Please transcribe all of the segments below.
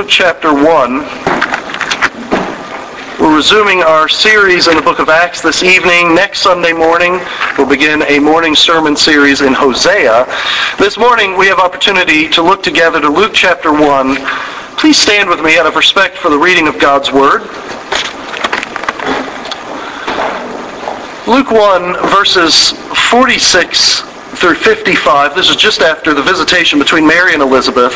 Luke chapter 1. We're resuming our series in the book of Acts this evening. Next Sunday morning, we'll begin a morning sermon series in Hosea. This morning, we have opportunity to look together to Luke chapter 1. Please stand with me out of respect for the reading of God's Word. Luke 1, verses 46 through 55. This is just after the visitation between Mary and Elizabeth.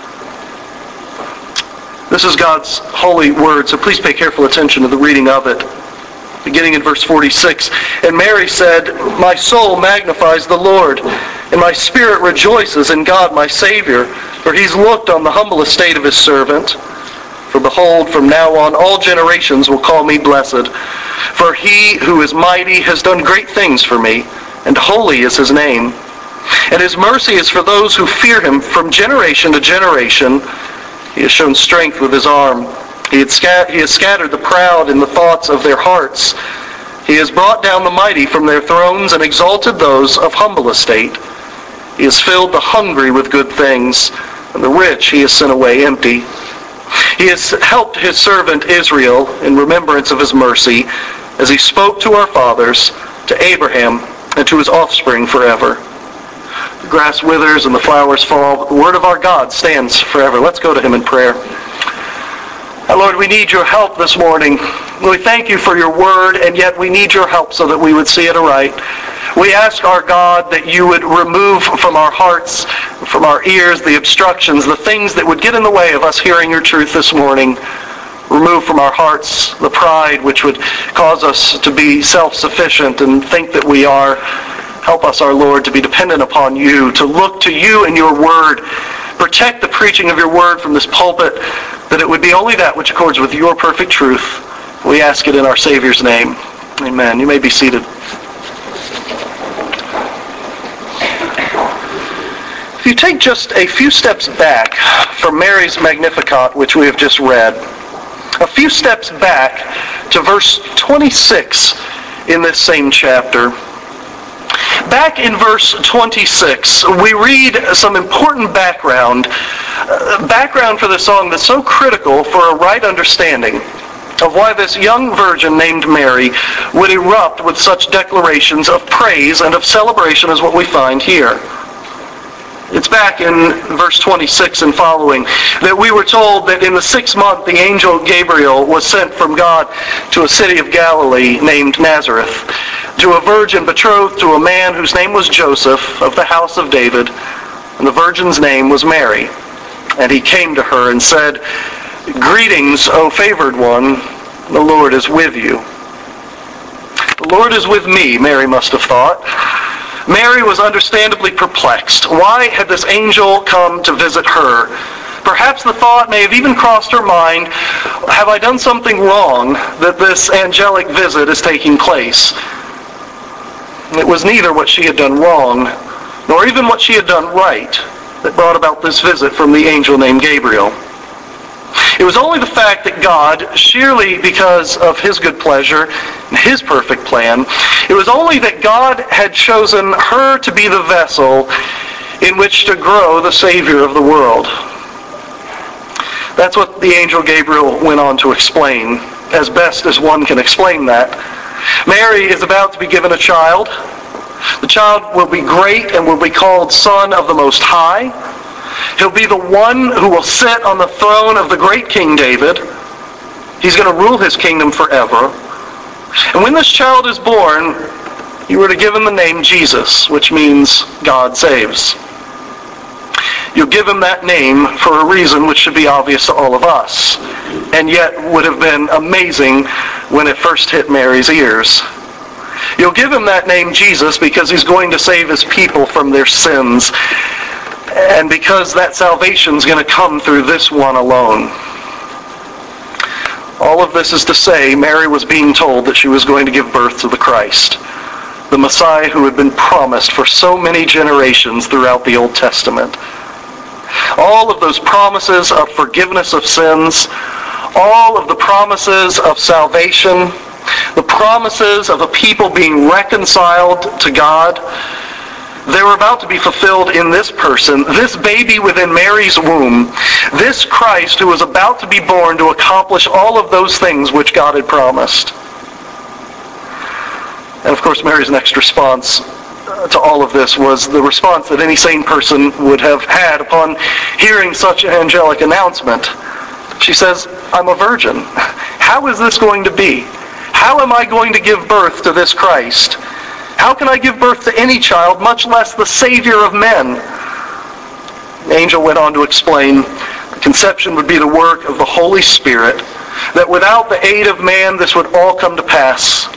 This is God's holy word, so please pay careful attention to the reading of it. Beginning in verse 46, "And Mary said, My soul magnifies the Lord, and my spirit rejoices in God my Savior, for he's looked on the humble estate of his servant. For behold, from now on all generations will call me blessed. For he who is mighty has done great things for me, and holy is his name. And his mercy is for those who fear him from generation to generation. He has shown strength with his arm. He has scattered the proud in the thoughts of their hearts. He has brought down the mighty from their thrones and exalted those of humble estate. He has filled the hungry with good things, and the rich he has sent away empty. He has helped his servant Israel in remembrance of his mercy, as he spoke to our fathers, to Abraham, and to his offspring forever. The grass withers and the flowers fall, but the word of our God stands forever." Let's go to him in prayer. Lord, we need your help this morning. We thank you for your word, and yet we need your help so that we would see it aright. We ask our God that you would remove from our hearts, from our ears, the obstructions, the things that would get in the way of us hearing your truth this morning. Remove from our hearts the pride which would cause us to be self-sufficient and think that we are. Help us, our Lord, to be dependent upon you, to look to you and your word. Protect the preaching of your word from this pulpit, that it would be only that which accords with your perfect truth. We ask it in our Savior's name. Amen. You may be seated. If you take just a few steps back from Mary's Magnificat, which we have just read, a few steps back to verse 26 in this same chapter. Back in verse 26, we read some important background for the song that's so critical for a right understanding of why this young virgin named Mary would erupt with such declarations of praise and of celebration as what we find here. It's back in verse 26 and following that we were told that in the 6th month the angel Gabriel was sent from God to a city of Galilee named Nazareth, to a virgin betrothed to a man whose name was Joseph of the house of David, and the virgin's name was Mary. And he came to her and said, Greetings, O favored one, the Lord is with you. The Lord is with me, Mary must have thought. Mary was understandably perplexed. Why had this angel come to visit her? Perhaps the thought may have even crossed her mind, have I done something wrong that this angelic visit is taking place? It was neither what she had done wrong, nor even what she had done right, that brought about this visit from the angel named Gabriel. It was only the fact that God, surely because of his good pleasure and his perfect plan, it was only that God had chosen her to be the vessel in which to grow the Savior of the world. That's what the angel Gabriel went on to explain, as best as one can explain that. Mary is about to be given a child. The child will be great and will be called Son of the Most High. He'll be the one who will sit on the throne of the great King David. He's going to rule his kingdom forever. And when this child is born, you were to give him the name Jesus, which means God saves. You'll give him that name for a reason which should be obvious to all of us, and yet would have been amazing when it first hit Mary's ears. You'll give him that name Jesus because he's going to save his people from their sins, and because that salvation is going to come through this one alone. All of this is to say, Mary was being told that she was going to give birth to the Christ, the Messiah who had been promised for so many generations throughout the Old Testament. All of those promises of forgiveness of sins, all of the promises of salvation, the promises of a people being reconciled to God, they were about to be fulfilled in this person, this baby within Mary's womb, this Christ who was about to be born to accomplish all of those things which God had promised. And of course, Mary's next response to all of this was the response that any sane person would have had upon hearing such an angelic announcement. She says, I'm a virgin. How is this going to be? How am I going to give birth to this Christ? How can I give birth to any child, much less the Savior of men? The angel went on to explain the conception would be the work of the Holy Spirit, that without the aid of man, this would all come to pass.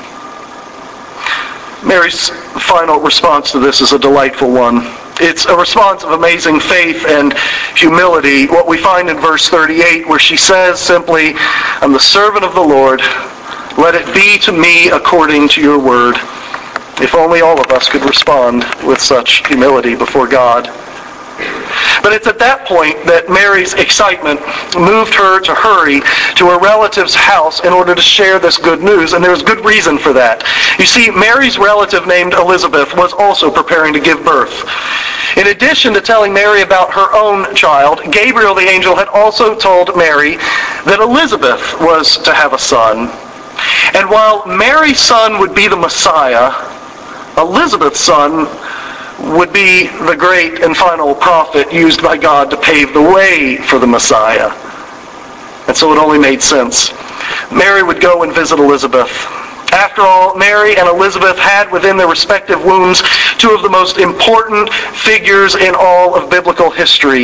Mary's final response to this is a delightful one. It's a response of amazing faith and humility. What we find in verse 38, where she says simply, I'm the servant of the Lord. Let it be to me according to your word. If only all of us could respond with such humility before God. But it's at that point that Mary's excitement moved her to hurry to her relative's house in order to share this good news, and there's good reason for that. You see, Mary's relative named Elizabeth was also preparing to give birth. In addition to telling Mary about her own child, Gabriel the angel had also told Mary that Elizabeth was to have a son. And while Mary's son would be the Messiah, Elizabeth's son would be the great and final prophet used by God to pave the way for the Messiah. And so it only made sense. Mary would go and visit Elizabeth. After all, Mary and Elizabeth had within their respective wombs two of the most important figures in all of biblical history.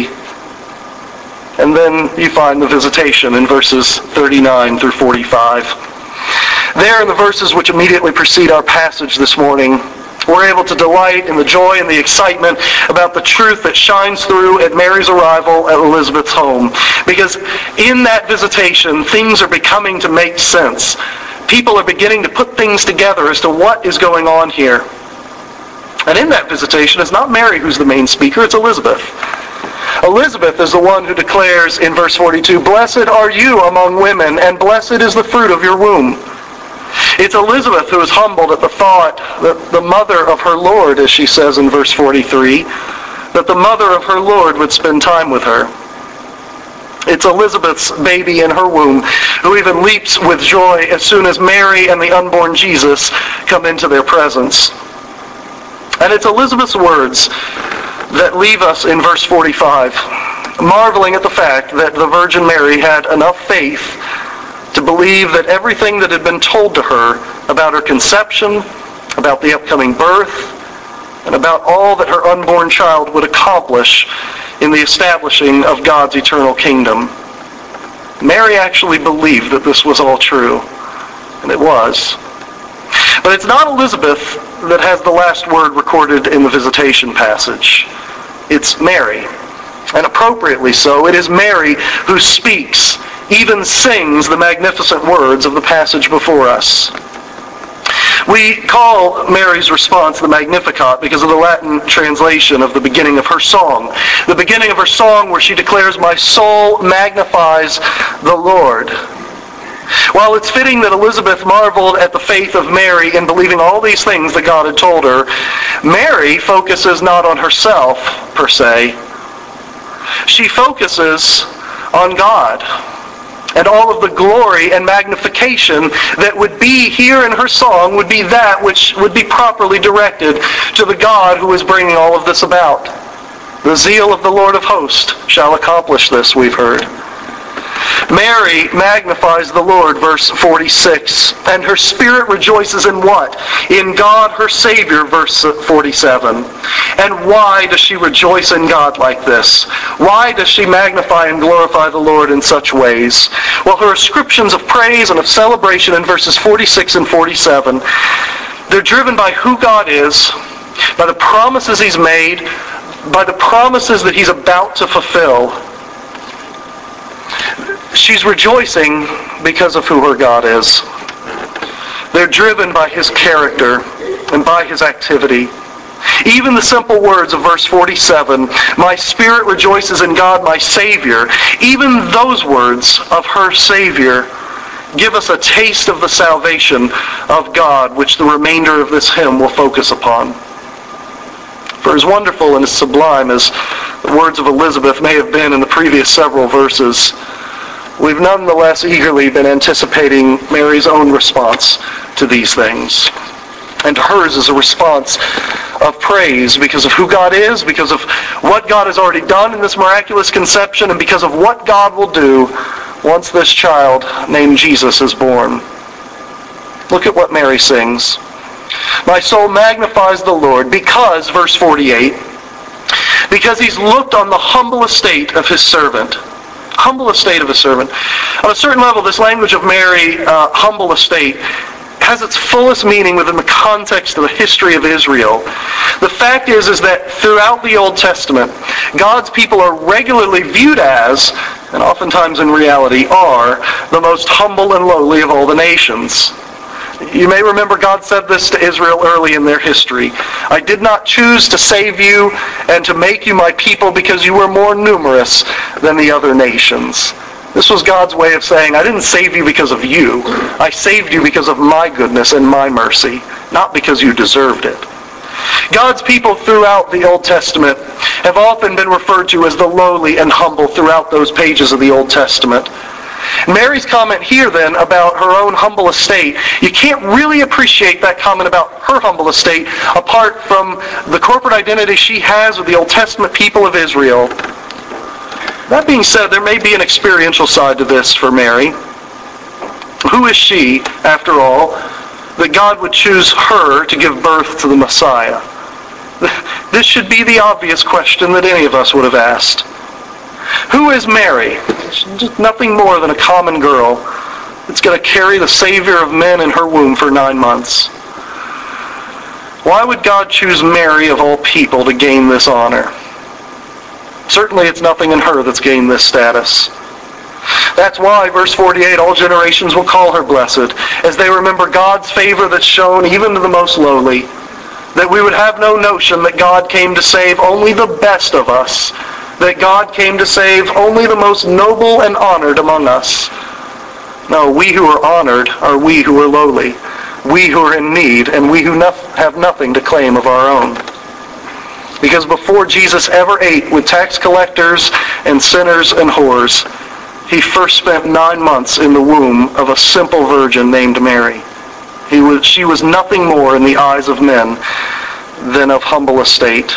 And then you find the visitation in verses 39 through 45. There in the verses which immediately precede our passage this morning, we're able to delight in the joy and the excitement about the truth that shines through at Mary's arrival at Elizabeth's home. Because in that visitation, things are beginning to make sense. People are beginning to put things together as to what is going on here. And in that visitation, it's not Mary who's the main speaker, it's Elizabeth. Elizabeth is the one who declares in verse 42, Blessed are you among women, and blessed is the fruit of your womb. It's Elizabeth who is humbled at the thought that the mother of her Lord, as she says in verse 43, that the mother of her Lord would spend time with her. It's Elizabeth's baby in her womb who even leaps with joy as soon as Mary and the unborn Jesus come into their presence. And it's Elizabeth's words that leave us in verse 45, marveling at the fact that the Virgin Mary had enough faith to believe that everything that had been told to her about her conception, about the upcoming birth, and about all that her unborn child would accomplish in the establishing of God's eternal kingdom. Mary actually believed that this was all true, and it was. But it's not Elizabeth that has the last word recorded in the visitation passage. It's Mary. And appropriately so, it is Mary who speaks, even sings the magnificent words of the passage before us. We call Mary's response the Magnificat because of the Latin translation of the beginning of her song. The beginning of her song where she declares, My soul magnifies the Lord. While it's fitting that Elizabeth marveled at the faith of Mary in believing all these things that God had told her, Mary focuses not on herself, per se. She focuses on God and all of the glory and magnification that would be here in her song would be that which would be properly directed to the God who is bringing all of this about. The zeal of the Lord of hosts shall accomplish this, we've heard. Mary magnifies the Lord, verse 46, and her spirit rejoices in what? In God her Savior, verse 47. And why does she rejoice in God like this? Why does she magnify and glorify the Lord in such ways? Well, her ascriptions of praise and of celebration in verses 46 and 47, they're driven by who God is, by the promises He's made, by the promises that He's about to fulfill. She's rejoicing because of who her God is. They're driven by His character and by His activity. Even the simple words of verse 47, my spirit rejoices in God my Savior, even those words of her Savior give us a taste of the salvation of God, which the remainder of this hymn will focus upon. For as wonderful and as sublime as the words of Elizabeth may have been in the previous several verses, we've nonetheless eagerly been anticipating Mary's own response to these things. And hers is a response of praise because of who God is, because of what God has already done in this miraculous conception, and because of what God will do once this child named Jesus is born. Look at what Mary sings. My soul magnifies the Lord because, verse 48, because he's looked on the humble estate of his servant. Humble estate of his servant. On a certain level, this language of Mary, humble estate, has its fullest meaning within the context of the history of Israel. The fact is that throughout the Old Testament, God's people are regularly viewed as, and oftentimes in reality are, the most humble and lowly of all the nations. You may remember God said this to Israel early in their history. I did not choose to save you and to make you my people because you were more numerous than the other nations. This was God's way of saying, I didn't save you because of you. I saved you because of my goodness and my mercy, not because you deserved it. God's people throughout the Old Testament have often been referred to as the lowly and humble throughout those pages of the Old Testament. Mary's comment here then about her own humble estate, you can't really appreciate that comment about her humble estate apart from the corporate identity she has with the Old Testament people of Israel. That being said, there may be an experiential side to this for Mary. Who is she, after all, that God would choose her to give birth to the Messiah? This should be the obvious question that any of us would have asked. Who is Mary? She's just nothing more than a common girl that's going to carry the Savior of men in her womb for 9 months. Why would God choose Mary of all people to gain this honor? Certainly it's nothing in her that's gained this status. That's why, verse 48, all generations will call her blessed, as they remember God's favor that's shown even to the most lowly, that we would have no notion that God came to save only the best of us, that God came to save only the most noble and honored among us. No, we who are honored are we who are lowly, we who are in need, and we who have nothing to claim of our own. Because before Jesus ever ate with tax collectors and sinners and whores, he first spent 9 months in the womb of a simple virgin named Mary. She was nothing more in the eyes of men than of humble estate.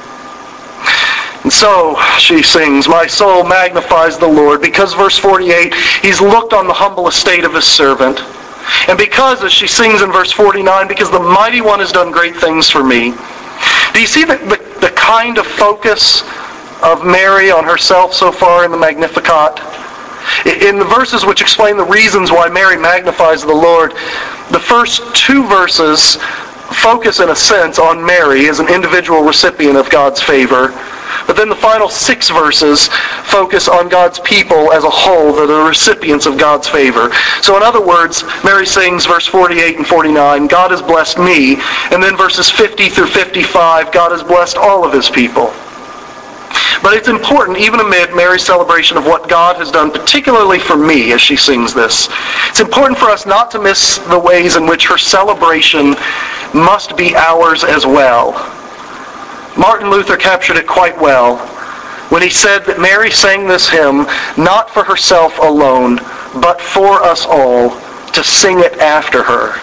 And so she sings, my soul magnifies the Lord, because, verse 48, he's looked on the humble estate of his servant. And because, as she sings in verse 49, because the Mighty One has done great things for me. Do you see the kind of focus of Mary on herself so far in the Magnificat? In the verses which explain the reasons why Mary magnifies the Lord, the first 2 verses focus in a sense on Mary as an individual recipient of God's favor. But then the final 6 verses focus on God's people as a whole that are recipients of God's favor. So in other words, Mary sings verse 48 and 49, God has blessed me. And then verses 50 through 55, God has blessed all of his people. But it's important, even amid Mary's celebration of what God has done, particularly for me as she sings this, it's important for us not to miss the ways in which her celebration must be ours as well. Martin Luther captured it quite well when he said that Mary sang this hymn not for herself alone, but for us all, to sing it after her.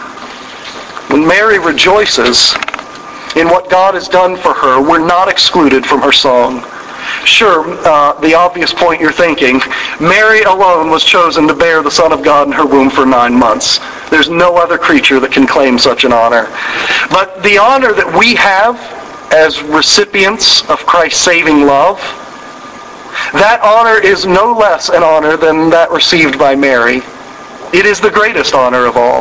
When Mary rejoices in what God has done for her, we're not excluded from her song. Sure, the obvious point you're thinking, Mary alone was chosen to bear the Son of God in her womb for 9 months. There's no other creature that can claim such an honor. But the honor that we have as recipients of Christ's saving love, that honor is no less an honor than that received by Mary. It is the greatest honor of all.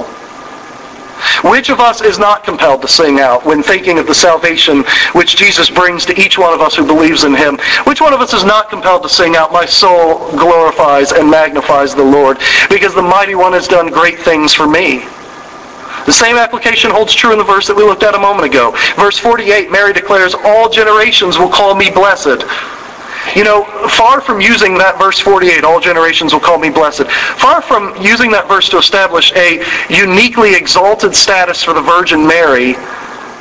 Which of us is not compelled to sing out when thinking of the salvation which Jesus brings to each one of us who believes in him? Which one of us is not compelled to sing out, my soul glorifies and magnifies the Lord, because the Mighty One has done great things for me? The same application holds true in the verse that we looked at a moment ago. Verse 48, Mary declares, all generations will call me blessed. You know, far from using that verse 48, all generations will call me blessed, far from using that verse to establish a uniquely exalted status for the Virgin Mary,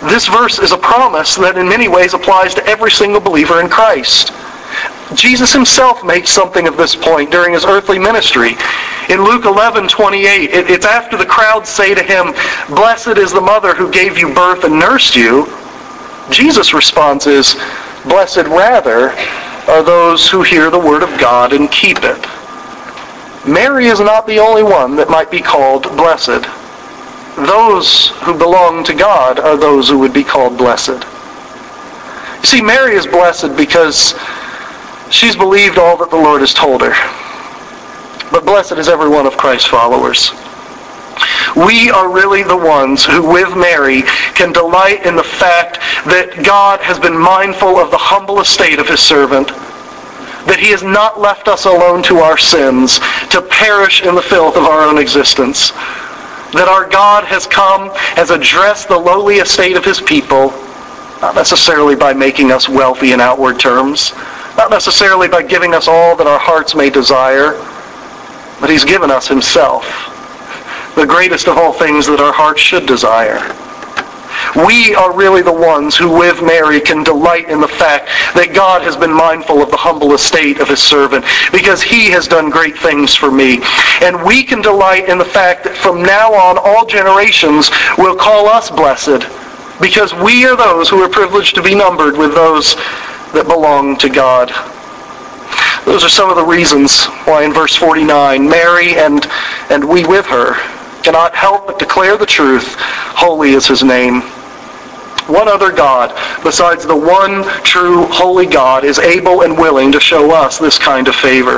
this verse is a promise that in many ways applies to every single believer in Christ. Jesus himself makes something of this point during his earthly ministry. In Luke 11:28, it's after the crowds say to him, "Blessed is the mother who gave you birth and nursed you." Jesus' response is, "Blessed rather are those who hear the word of God and keep it." Mary is not the only one that might be called blessed. Those who belong to God are those who would be called blessed. You see, Mary is blessed because she's believed all that the Lord has told her. But blessed is every one of Christ's followers. We are really the ones who, with Mary, can delight in the fact that God has been mindful of the humble estate of his servant, that he has not left us alone to our sins, to perish in the filth of our own existence, that our God has come, has addressed the lowly estate of his people, not necessarily by making us wealthy in outward terms, not necessarily by giving us all that our hearts may desire, but he's given us himself, the greatest of all things that our hearts should desire. We are really the ones who, with Mary, can delight in the fact that God has been mindful of the humble estate of his servant, because he has done great things for me. And we can delight in the fact that from now on, all generations will call us blessed, because we are those who are privileged to be numbered with those that belong to God. Those are some of the reasons why in verse 49, Mary and we with her cannot help but declare the truth. Holy is his name. One other God, besides the one true holy God, is able and willing to show us this kind of favor.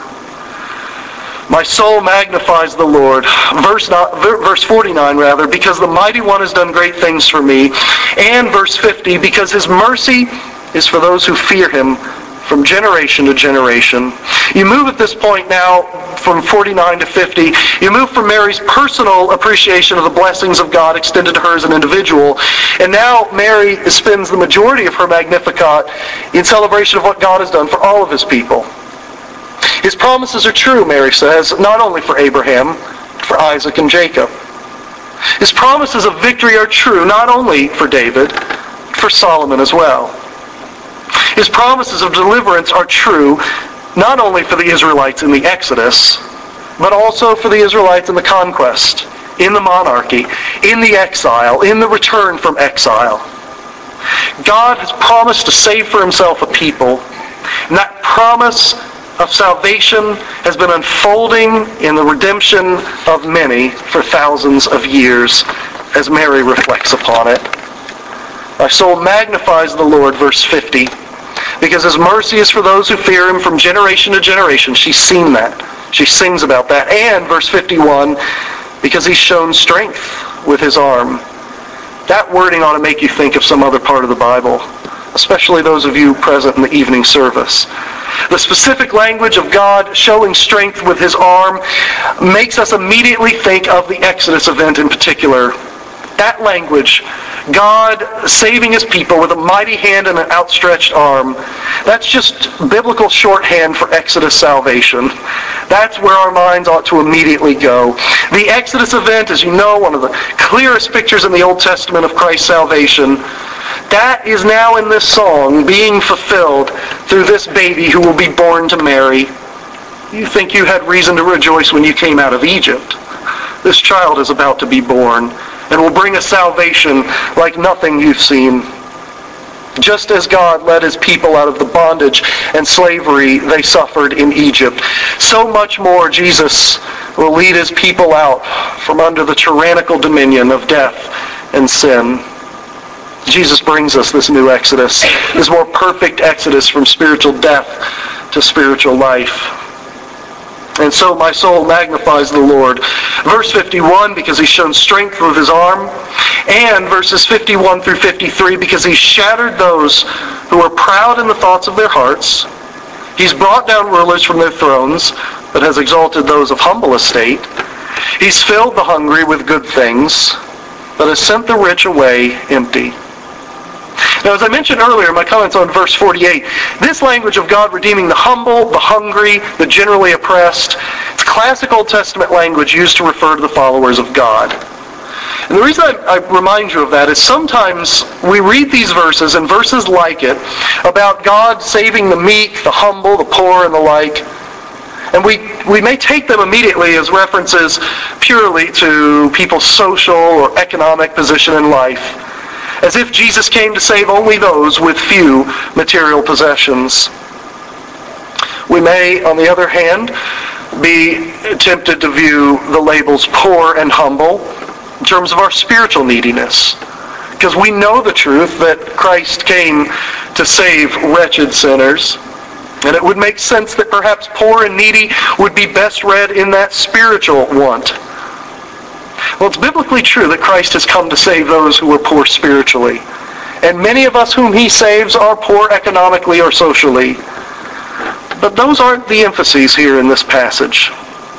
My soul magnifies the Lord. Verse 49, because the Mighty One has done great things for me. And verse 50, because his mercy is for those who fear him from generation to generation. You move at this point now from 49 to 50. You move from Mary's personal appreciation of the blessings of God extended to her as an individual. And now Mary spends the majority of her Magnificat in celebration of what God has done for all of his people. His promises are true, Mary says, not only for Abraham, but for Isaac and Jacob. His promises of victory are true not only for David, but for Solomon as well. His promises of deliverance are true not only for the Israelites in the Exodus, but also for the Israelites in the conquest, in the monarchy, in the exile, in the return from exile. God has promised to save for himself a people, and that promise of salvation has been unfolding in the redemption of many for thousands of years, as Mary reflects upon it. My soul magnifies the Lord, verse 50, because his mercy is for those who fear him from generation to generation. She's seen that. She sings about that. And verse 51, because he's shown strength with his arm. That wording ought to make you think of some other part of the Bible, especially those of you present in the evening service. The specific language of God showing strength with his arm makes us immediately think of the Exodus event in particular. That language, God saving his people with a mighty hand and an outstretched arm, that's just biblical shorthand for Exodus salvation. That's where our minds ought to immediately go. The Exodus event, as you know, one of the clearest pictures in the Old Testament of Christ's salvation, that is now in this song being fulfilled through this baby who will be born to Mary. You think you had reason to rejoice when you came out of Egypt. This child is about to be born and will bring a salvation like nothing you've seen. Just as God led his people out of the bondage and slavery they suffered in Egypt, so much more Jesus will lead his people out from under the tyrannical dominion of death and sin. Jesus brings us this new Exodus, this more perfect Exodus from spiritual death to spiritual life. And so my soul magnifies the Lord. Verse 51, because he's shown strength with his arm. And verses 51 through 53, because he's shattered those who are proud in the thoughts of their hearts. He's brought down rulers from their thrones, but has exalted those of humble estate. He's filled the hungry with good things, but has sent the rich away empty. Now, as I mentioned earlier in my comments on verse 48, this language of God redeeming the humble, the hungry, the generally oppressed, it's classic Old Testament language used to refer to the followers of God. And the reason I remind you of that is sometimes we read these verses and verses like it about God saving the meek, the humble, the poor, and the like. And we may take them immediately as references purely to people's social or economic position in life, as if Jesus came to save only those with few material possessions. We may, on the other hand, be tempted to view the labels poor and humble in terms of our spiritual neediness, because we know the truth that Christ came to save wretched sinners, and it would make sense that perhaps poor and needy would be best read in that spiritual want. Well, it's biblically true that Christ has come to save those who are poor spiritually, and many of us whom he saves are poor economically or socially. But those aren't the emphases here in this passage.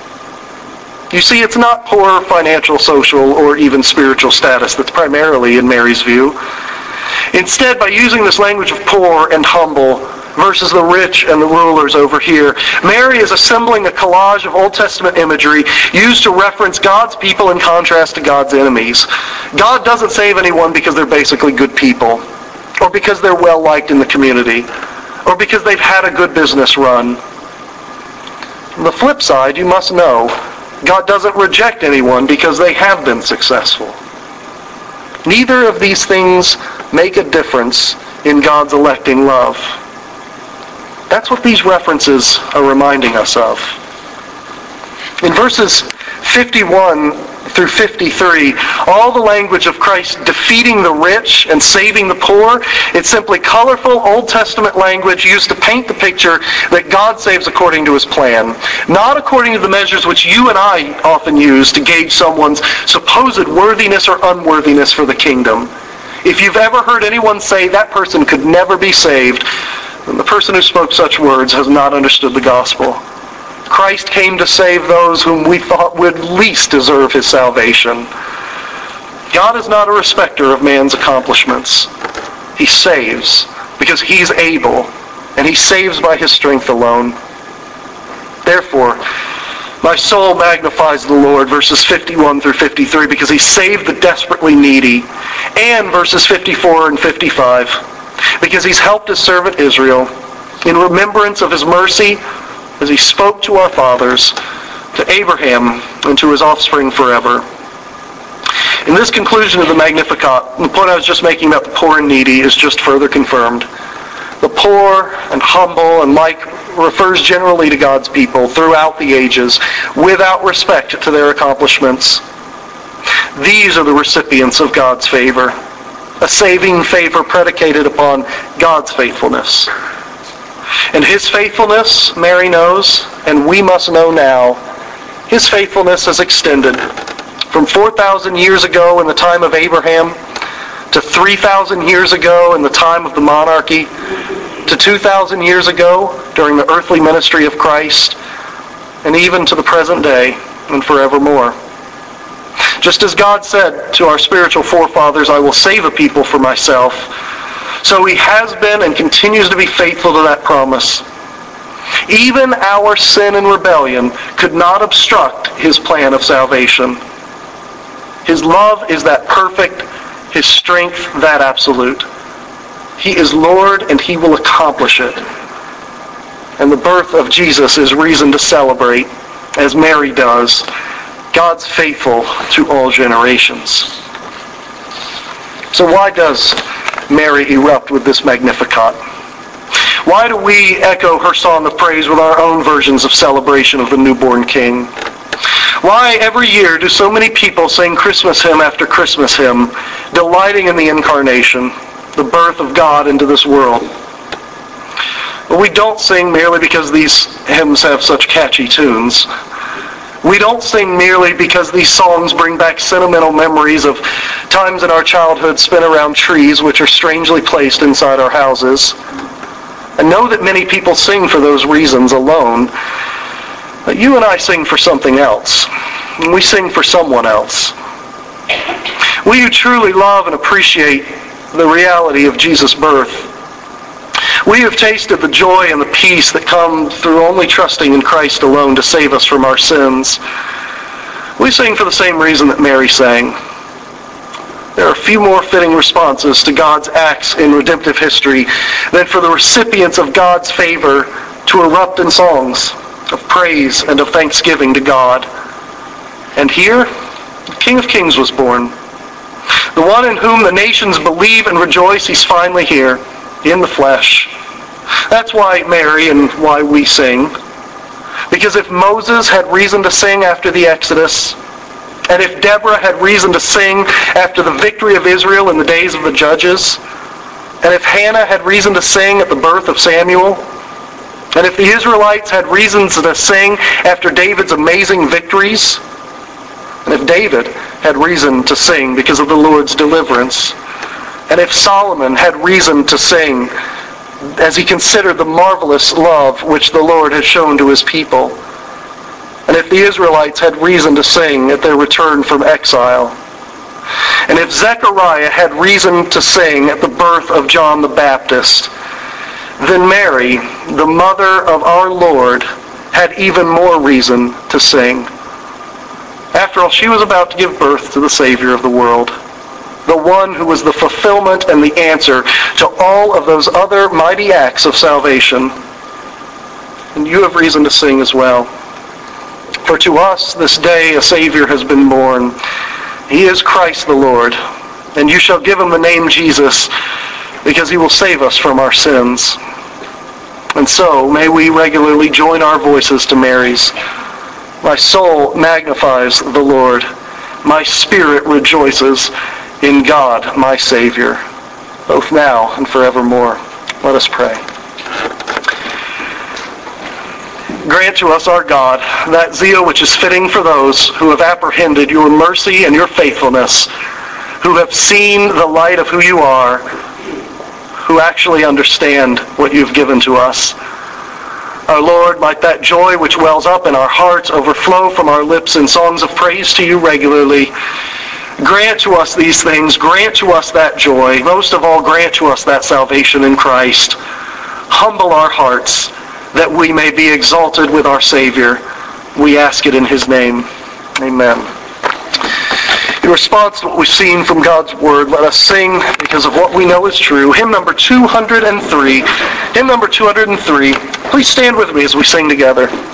You see, it's not poor financial, social, or even spiritual status that's primarily in Mary's view. Instead, by using this language of poor and humble versus the rich and the rulers over here, Mary is assembling a collage of Old Testament imagery used to reference God's people in contrast to God's enemies. God doesn't save anyone because they're basically good people, or because they're well-liked in the community, or because they've had a good business run. On the flip side, you must know, God doesn't reject anyone because they have been successful. Neither of these things make a difference in God's electing love. That's what these references are reminding us of. In verses 51 through 53, all the language of Christ defeating the rich and saving the poor, it's simply colorful Old Testament language used to paint the picture that God saves according to his plan, not according to the measures which you and I often use to gauge someone's supposed worthiness or unworthiness for the kingdom. If you've ever heard anyone say that person could never be saved, then the person who spoke such words has not understood the gospel. Christ came to save those whom we thought would least deserve his salvation. God is not a respecter of man's accomplishments. He saves because he's able, and he saves by his strength alone. Therefore, my soul magnifies the Lord, verses 51 through 53, because he saved the desperately needy, and verses 54 and 55, because he's helped his servant Israel in remembrance of his mercy, as he spoke to our fathers, to Abraham, and to his offspring forever. In this conclusion of the Magnificat, the point I was just making about the poor and needy is just further confirmed. The poor and humble and like refers generally to God's people throughout the ages, without respect to their accomplishments. These are the recipients of God's favor, a saving favor predicated upon God's faithfulness. And his faithfulness, Mary knows, and we must know now, his faithfulness has extended from 4,000 years ago in the time of Abraham, to 3,000 years ago in the time of the monarchy, to 2,000 years ago during the earthly ministry of Christ, and even to the present day and forevermore. Just as God said to our spiritual forefathers, I will save a people for myself, so he has been and continues to be faithful to that promise. Even our sin and rebellion could not obstruct his plan of salvation. His love is that perfect, his strength that absolute. He is Lord and he will accomplish it. And the birth of Jesus is reason to celebrate, as Mary does. God's faithful to all generations. So why does Mary erupt with this Magnificat? Why do we echo her song of praise with our own versions of celebration of the newborn King? Why every year do so many people sing Christmas hymn after Christmas hymn, delighting in the incarnation, the birth of God into this world? Well, we don't sing merely because these hymns have such catchy tunes. We don't sing merely because these songs bring back sentimental memories of times in our childhood spent around trees which are strangely placed inside our houses. I know that many people sing for those reasons alone, but you and I sing for something else. And we sing for someone else. We who truly love and appreciate the reality of Jesus' birth, we have tasted the joy and the peace that come through only trusting in Christ alone to save us from our sins. We sing for the same reason that Mary sang. There are few more fitting responses to God's acts in redemptive history than for the recipients of God's favor to erupt in songs of praise and of thanksgiving to God. And here, the King of Kings was born. The one in whom the nations believe and rejoice, he's finally here, in the flesh. That's why Mary and why we sing. Because if Moses had reason to sing after the Exodus, and if Deborah had reason to sing after the victory of Israel in the days of the Judges, and if Hannah had reason to sing at the birth of Samuel, and if the Israelites had reasons to sing after David's amazing victories, and if David had reason to sing because of the Lord's deliverance, and if Solomon had reason to sing as he considered the marvelous love which the Lord had shown to his people, and if the Israelites had reason to sing at their return from exile, and if Zechariah had reason to sing at the birth of John the Baptist, then Mary, the mother of our Lord, had even more reason to sing. After all, she was about to give birth to the Savior of the world, the one who was the fulfillment and the answer to all of those other mighty acts of salvation. And you have reason to sing as well. For to us this day a Savior has been born. He is Christ the Lord. And you shall give him the name Jesus, because he will save us from our sins. And so may we regularly join our voices to Mary's. My soul magnifies the Lord. My spirit rejoices in God, my Savior, both now and forevermore. Let us pray. Grant to us, our God, that zeal which is fitting for those who have apprehended your mercy and your faithfulness, who have seen the light of who you are, who actually understand what you've given to us. Our Lord, might that joy which wells up in our hearts overflow from our lips in songs of praise to you regularly. Grant to us these things. Grant to us that joy. Most of all, grant to us that salvation in Christ. Humble our hearts that we may be exalted with our Savior. We ask it in his name. Amen. In response to what we've seen from God's Word, let us sing because of what we know is true. Hymn number 203. Hymn number 203. Please stand with me as we sing together.